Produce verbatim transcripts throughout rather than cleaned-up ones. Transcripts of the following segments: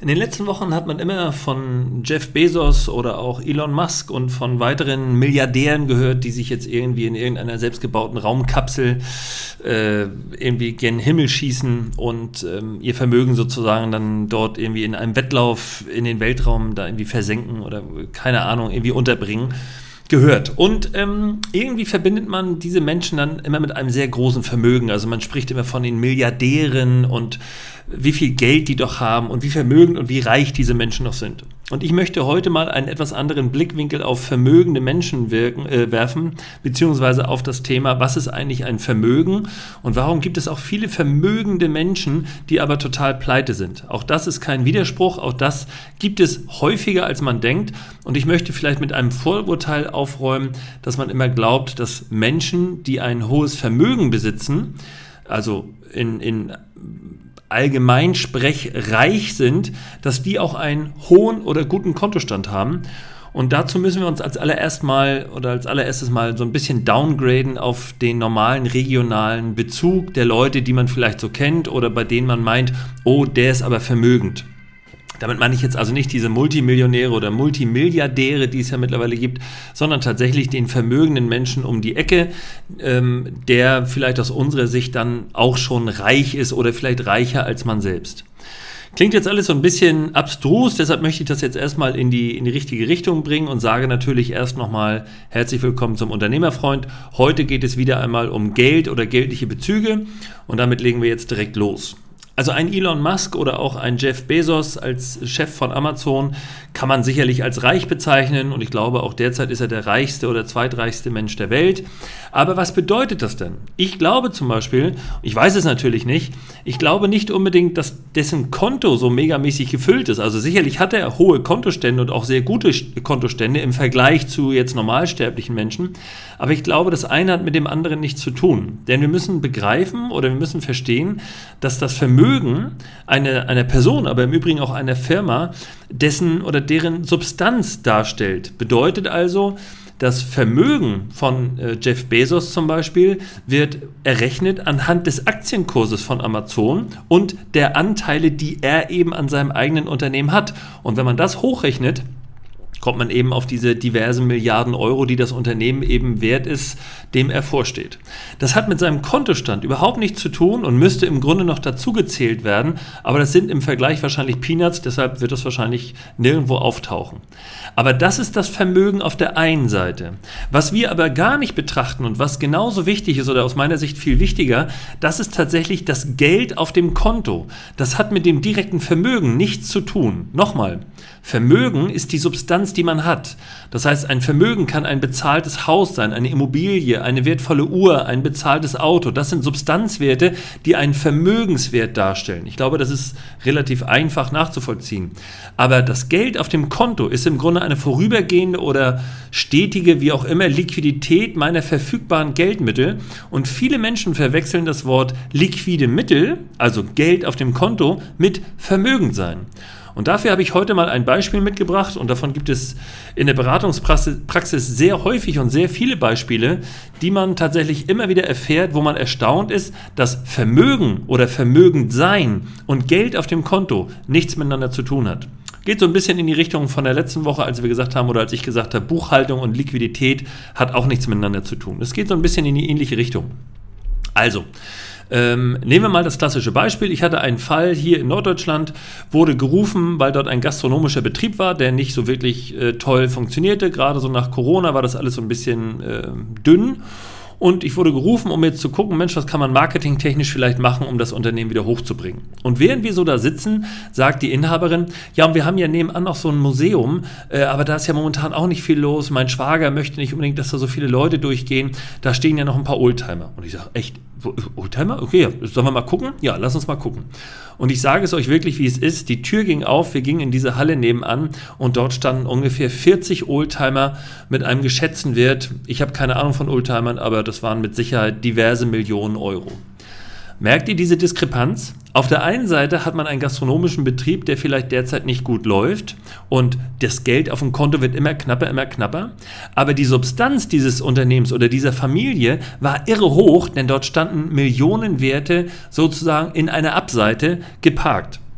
In den letzten Wochen hat man immer von Jeff Bezos oder auch Elon Musk und von weiteren Milliardären gehört, die sich jetzt irgendwie in irgendeiner selbstgebauten Raumkapsel äh, irgendwie gen Himmel schießen und ähm, ihr Vermögen sozusagen dann dort irgendwie in einem Wettlauf in den Weltraum da irgendwie versenken oder keine Ahnung, irgendwie unterbringen. Gehört. Und ähm, irgendwie verbindet man diese Menschen dann immer mit einem sehr großen Vermögen. Also man spricht immer von den Milliardären und wie viel Geld die doch haben und wie vermögend und wie reich diese Menschen noch sind. Und ich möchte heute mal einen etwas anderen Blickwinkel auf vermögende Menschen wirken, äh, werfen, beziehungsweise auf das Thema, was ist eigentlich ein Vermögen und warum gibt es auch viele vermögende Menschen, die aber total pleite sind. Auch das ist kein Widerspruch, auch das gibt es häufiger, als man denkt. Und ich möchte vielleicht mit einem Vorurteil aufräumen, dass man immer glaubt, dass Menschen, die ein hohes Vermögen besitzen, also in, in Allgemeinsprech reich sind, dass die auch einen hohen oder guten Kontostand haben. Und dazu müssen wir uns als allererst mal oder als allererstes mal so ein bisschen downgraden auf den normalen regionalen Bezug der Leute, die man vielleicht so kennt oder bei denen man meint, oh, der ist aber vermögend. Damit meine ich jetzt also nicht diese Multimillionäre oder Multimilliardäre, die es ja mittlerweile gibt, sondern tatsächlich den vermögenden Menschen um die Ecke, ähm, der vielleicht aus unserer Sicht dann auch schon reich ist oder vielleicht reicher als man selbst. Klingt jetzt alles so ein bisschen abstrus, deshalb möchte ich das jetzt erstmal in die, in die richtige Richtung bringen und sage natürlich erst nochmal herzlich willkommen zum Unternehmerfreund. Heute geht es wieder einmal um Geld oder geldliche Bezüge und damit legen wir jetzt direkt los. Also ein Elon Musk oder auch ein Jeff Bezos als Chef von Amazon kann man sicherlich als reich bezeichnen und ich glaube auch derzeit ist er der reichste oder zweitreichste Mensch der Welt. Aber was bedeutet das denn? Ich glaube zum Beispiel, ich weiß es natürlich nicht, ich glaube nicht unbedingt, dass dessen Konto so megamäßig gefüllt ist. Also sicherlich hat er hohe Kontostände und auch sehr gute Kontostände im Vergleich zu jetzt normalsterblichen Menschen. Aber ich glaube, das eine hat mit dem anderen nichts zu tun. Denn wir müssen begreifen oder wir müssen verstehen, dass das Vermögen einer, einer Person, aber im Übrigen auch einer Firma, dessen oder deren Substanz darstellt. Bedeutet also, das Vermögen von äh, Jeff Bezos zum Beispiel wird errechnet anhand des Aktienkurses von Amazon und der Anteile, die er eben an seinem eigenen Unternehmen hat. Und wenn man das hochrechnet, kommt man eben auf diese diversen Milliarden Euro, die das Unternehmen eben wert ist, dem er vorsteht. Das hat mit seinem Kontostand überhaupt nichts zu tun und müsste im Grunde noch dazu gezählt werden, aber das sind im Vergleich wahrscheinlich Peanuts, deshalb wird das wahrscheinlich nirgendwo auftauchen. Aber das ist das Vermögen auf der einen Seite. Was wir aber gar nicht betrachten und was genauso wichtig ist oder aus meiner Sicht viel wichtiger, das ist tatsächlich das Geld auf dem Konto. Das hat mit dem direkten Vermögen nichts zu tun. Nochmal, Vermögen ist die Substanz, die man hat. Das heißt, ein Vermögen kann ein bezahltes Haus sein, eine Immobilie, eine wertvolle Uhr, ein bezahltes Auto. Das sind Substanzwerte, die einen Vermögenswert darstellen. Ich glaube, das ist relativ einfach nachzuvollziehen. Aber das Geld auf dem Konto ist im Grunde eine vorübergehende oder stetige, wie auch immer, Liquidität meiner verfügbaren Geldmittel. Und viele Menschen verwechseln das Wort liquide Mittel, also Geld auf dem Konto, mit Vermögen sein. Und dafür habe ich heute mal ein Beispiel mitgebracht und davon gibt es in der Beratungspraxis sehr häufig und sehr viele Beispiele, die man tatsächlich immer wieder erfährt, wo man erstaunt ist, dass Vermögen oder Vermögendsein und Geld auf dem Konto nichts miteinander zu tun hat. Geht so ein bisschen in die Richtung von der letzten Woche, als wir gesagt haben oder als ich gesagt habe, Buchhaltung und Liquidität hat auch nichts miteinander zu tun. Es geht so ein bisschen in die ähnliche Richtung. Also, Ähm, nehmen wir mal das klassische Beispiel. Ich hatte einen Fall hier in Norddeutschland, wurde gerufen, weil dort ein gastronomischer Betrieb war, der nicht so wirklich äh, toll funktionierte. Gerade so nach Corona war das alles so ein bisschen äh, dünn. Und ich wurde gerufen, um jetzt zu gucken, Mensch, was kann man marketingtechnisch vielleicht machen, um das Unternehmen wieder hochzubringen. Und während wir so da sitzen, sagt die Inhaberin, ja, und wir haben ja nebenan noch so ein Museum, äh, aber da ist ja momentan auch nicht viel los. Mein Schwager möchte nicht unbedingt, dass da so viele Leute durchgehen. Da stehen ja noch ein paar Oldtimer. Und ich sage, echt, Oldtimer? Okay, ja, sollen wir mal gucken? Ja, lass uns mal gucken. Und ich sage es euch wirklich, wie es ist. Die Tür ging auf, wir gingen in diese Halle nebenan und dort standen ungefähr vierzig Oldtimer mit einem geschätzten Wert. Ich habe keine Ahnung von Oldtimern, aber das waren mit Sicherheit diverse Millionen Euro. Merkt ihr diese Diskrepanz? Auf der einen Seite hat man einen gastronomischen Betrieb, der vielleicht derzeit nicht gut läuft und das Geld auf dem Konto wird immer knapper, immer knapper. Aber die Substanz dieses Unternehmens oder dieser Familie war irre hoch, denn dort standen Millionenwerte sozusagen in einer Abseite geparkt.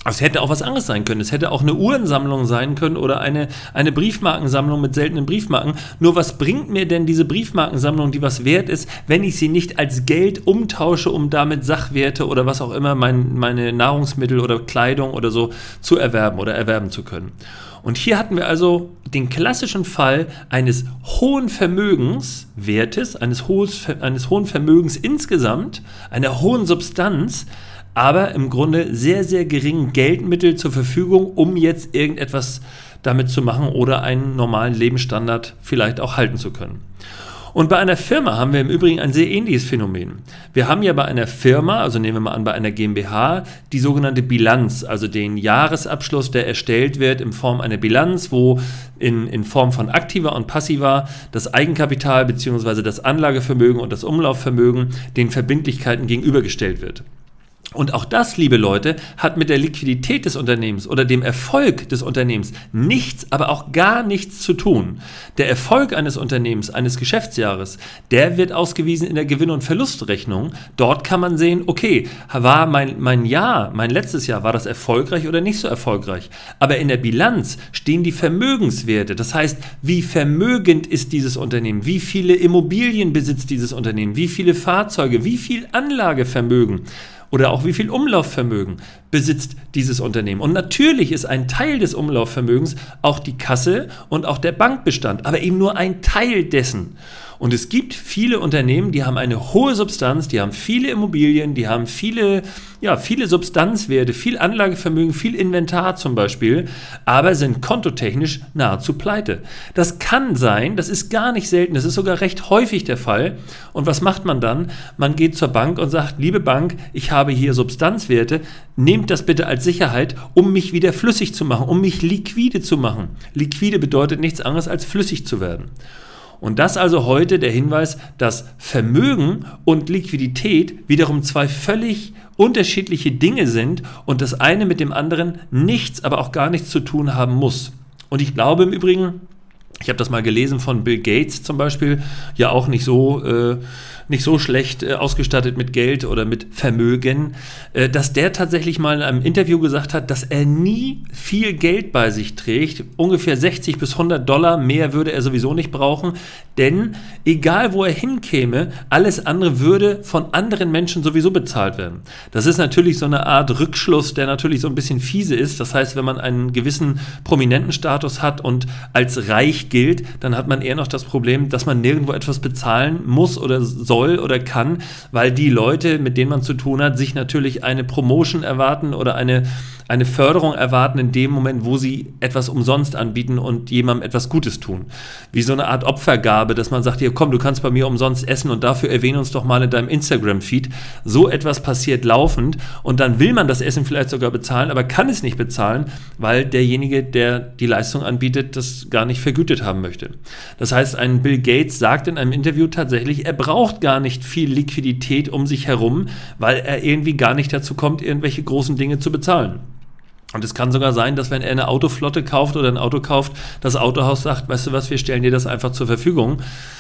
Es hätte auch was anderes sein können. Es hätte auch eine Uhrensammlung sein können oder eine, eine Briefmarkensammlung mit seltenen Briefmarken. Nur was bringt mir denn diese Briefmarkensammlung, die was wert ist, wenn ich sie nicht als Geld umtausche, um damit Sachwerte oder was auch immer, mein, meine Nahrungsmittel oder Kleidung oder so zu erwerben oder erwerben zu können. Und hier hatten wir also den klassischen Fall eines hohen Vermögenswertes, eines, hohes, eines hohen Vermögens insgesamt, einer hohen Substanz, aber im Grunde sehr, sehr geringen Geldmittel zur Verfügung, um jetzt irgendetwas damit zu machen oder einen normalen Lebensstandard vielleicht auch halten zu können. Und bei einer Firma haben wir im Übrigen ein sehr ähnliches Phänomen. Wir haben ja bei einer Firma, also nehmen wir mal an bei einer GmbH, die sogenannte Bilanz, also den Jahresabschluss, der erstellt wird in Form einer Bilanz, wo in, in Form von aktiver und passiver das Eigenkapital bzw. das Anlagevermögen und das Umlaufvermögen den Verbindlichkeiten gegenübergestellt wird. Und auch das, liebe Leute, hat mit der Liquidität des Unternehmens oder dem Erfolg des Unternehmens nichts, aber auch gar nichts zu tun. Der Erfolg eines Unternehmens, eines Geschäftsjahres, der wird ausgewiesen in der Gewinn- und Verlustrechnung. Dort kann man sehen, okay, war mein, mein Jahr, mein letztes Jahr, war das erfolgreich oder nicht so erfolgreich? Aber in der Bilanz stehen die Vermögenswerte. Das heißt, wie vermögend ist dieses Unternehmen? Wie viele Immobilien besitzt dieses Unternehmen? Wie viele Fahrzeuge? Wie viel Anlagevermögen? Oder auch wie viel Umlaufvermögen besitzt dieses Unternehmen. Und natürlich ist ein Teil des Umlaufvermögens auch die Kasse und auch der Bankbestand, aber eben nur ein Teil dessen. Und es gibt viele Unternehmen, die haben eine hohe Substanz, die haben viele Immobilien, die haben viele, ja, viele Substanzwerte, viel Anlagevermögen, viel Inventar zum Beispiel, aber sind kontotechnisch nahezu pleite. Das kann sein, das ist gar nicht selten, das ist sogar recht häufig der Fall. Und was macht man dann? Man geht zur Bank und sagt, liebe Bank, ich habe hier Substanzwerte, nehmt das bitte als Sicherheit, um mich wieder flüssig zu machen, um mich liquide zu machen. Liquide bedeutet nichts anderes als flüssig zu werden. Und das also heute der Hinweis, dass Vermögen und Liquidität wiederum zwei völlig unterschiedliche Dinge sind und das eine mit dem anderen nichts, aber auch gar nichts zu tun haben muss. Und ich glaube im Übrigen, ich habe das mal gelesen von Bill Gates zum Beispiel, ja auch nicht so, äh, nicht so schlecht äh, ausgestattet mit Geld oder mit Vermögen, äh, dass der tatsächlich mal in einem Interview gesagt hat, dass er nie viel Geld bei sich trägt, ungefähr sechzig bis hundert Dollar, mehr würde er sowieso nicht brauchen, denn egal wo er hinkäme, alles andere würde von anderen Menschen sowieso bezahlt werden. Das ist natürlich so eine Art Rückschluss, der natürlich so ein bisschen fiese ist, das heißt, wenn man einen gewissen prominenten Status hat und als reich gilt, dann hat man eher noch das Problem, dass man nirgendwo etwas bezahlen muss oder soll oder kann, weil die Leute, mit denen man zu tun hat, sich natürlich eine Promotion erwarten oder eine, eine Förderung erwarten in dem Moment, wo sie etwas umsonst anbieten und jemandem etwas Gutes tun. Wie so eine Art Opfergabe, dass man sagt, hier komm, du kannst bei mir umsonst essen und dafür erwähne uns doch mal in deinem Instagram-Feed. So etwas passiert laufend und dann will man das Essen vielleicht sogar bezahlen, aber kann es nicht bezahlen, weil derjenige, der die Leistung anbietet, das gar nicht vergütet haben möchte. Das heißt, ein Bill Gates sagt in einem Interview tatsächlich, er braucht gar nicht viel Liquidität um sich herum, weil er irgendwie gar nicht dazu kommt, irgendwelche großen Dinge zu bezahlen. Und es kann sogar sein, dass wenn er eine Autoflotte kauft oder ein Auto kauft, das Autohaus sagt, weißt du was, wir stellen dir das einfach zur Verfügung.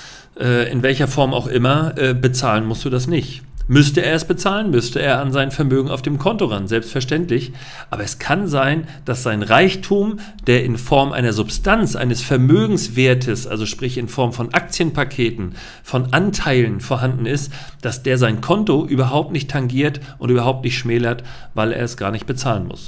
Äh, in welcher Form auch immer, äh, bezahlen musst du das nicht. Müsste er es bezahlen, müsste er an sein Vermögen auf dem Konto ran, selbstverständlich. Aber es kann sein, dass sein Reichtum, der in Form einer Substanz, eines Vermögenswertes, also sprich in Form von Aktienpaketen, von Anteilen vorhanden ist, dass der sein Konto überhaupt nicht tangiert und überhaupt nicht schmälert, weil er es gar nicht bezahlen muss.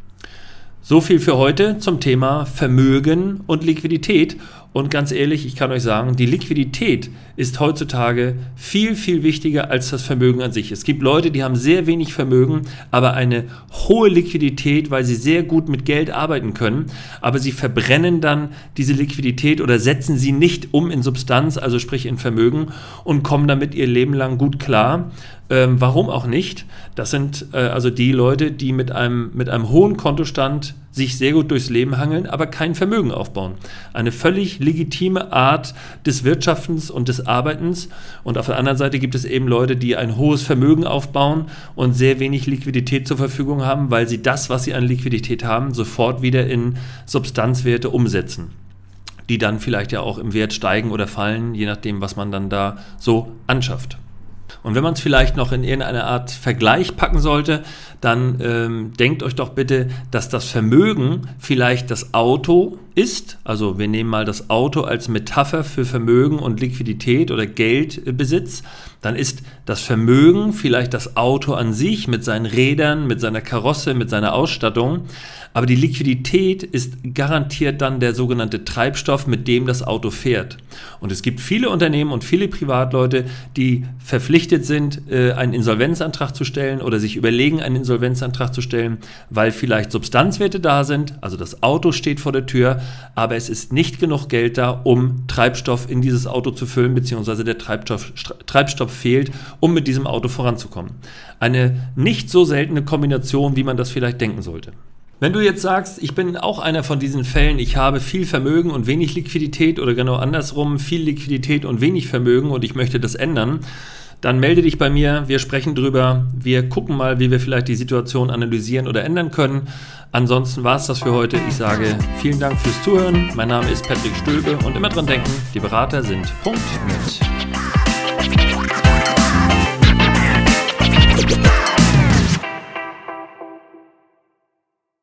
So viel für heute zum Thema Vermögen und Liquidität. Und ganz ehrlich, ich kann euch sagen, die Liquidität ist heutzutage viel, viel wichtiger als das Vermögen an sich. Es gibt Leute, die haben sehr wenig Vermögen, aber eine hohe Liquidität, weil sie sehr gut mit Geld arbeiten können, aber sie verbrennen dann diese Liquidität oder setzen sie nicht um in Substanz, also sprich in Vermögen und kommen damit ihr Leben lang gut klar. Ähm, warum auch nicht? Das sind äh, also die Leute, die mit einem, mit einem hohen Kontostand sich sehr gut durchs Leben hangeln, aber kein Vermögen aufbauen. Eine völlig legitime Art des Wirtschaftens und des Arbeitens. Und auf der anderen Seite gibt es eben Leute, die ein hohes Vermögen aufbauen und sehr wenig Liquidität zur Verfügung haben, weil sie das, was sie an Liquidität haben, sofort wieder in Substanzwerte umsetzen, die dann vielleicht ja auch im Wert steigen oder fallen, je nachdem, was man dann da so anschafft. Und wenn man es vielleicht noch in irgendeine Art Vergleich packen sollte, dann ähm, denkt euch doch bitte, dass das Vermögen vielleicht das Auto ist. Also wir nehmen mal das Auto als Metapher für Vermögen und Liquidität oder Geldbesitz. Dann ist das Vermögen vielleicht das Auto an sich mit seinen Rädern, mit seiner Karosse, mit seiner Ausstattung. Aber die Liquidität ist garantiert dann der sogenannte Treibstoff, mit dem das Auto fährt. Und es gibt viele Unternehmen und viele Privatleute, die verpflichtet sind, einen Insolvenzantrag zu stellen oder sich überlegen, einen Insolvenzantrag zu stellen, weil vielleicht Substanzwerte da sind, also das Auto steht vor der Tür, aber es ist nicht genug Geld da, um Treibstoff in dieses Auto zu füllen, beziehungsweise der Treibstoff, Treibstoff fehlt, um mit diesem Auto voranzukommen. Eine nicht so seltene Kombination, wie man das vielleicht denken sollte. Wenn du jetzt sagst, ich bin auch einer von diesen Fällen, ich habe viel Vermögen und wenig Liquidität oder genau andersrum, viel Liquidität und wenig Vermögen und ich möchte das ändern, dann melde dich bei mir, wir sprechen drüber, wir gucken mal, wie wir vielleicht die Situation analysieren oder ändern können. Ansonsten war es das für heute. Ich sage vielen Dank fürs Zuhören. Mein Name ist Patrick Stöbe und immer dran denken, die Berater sind Punkt net.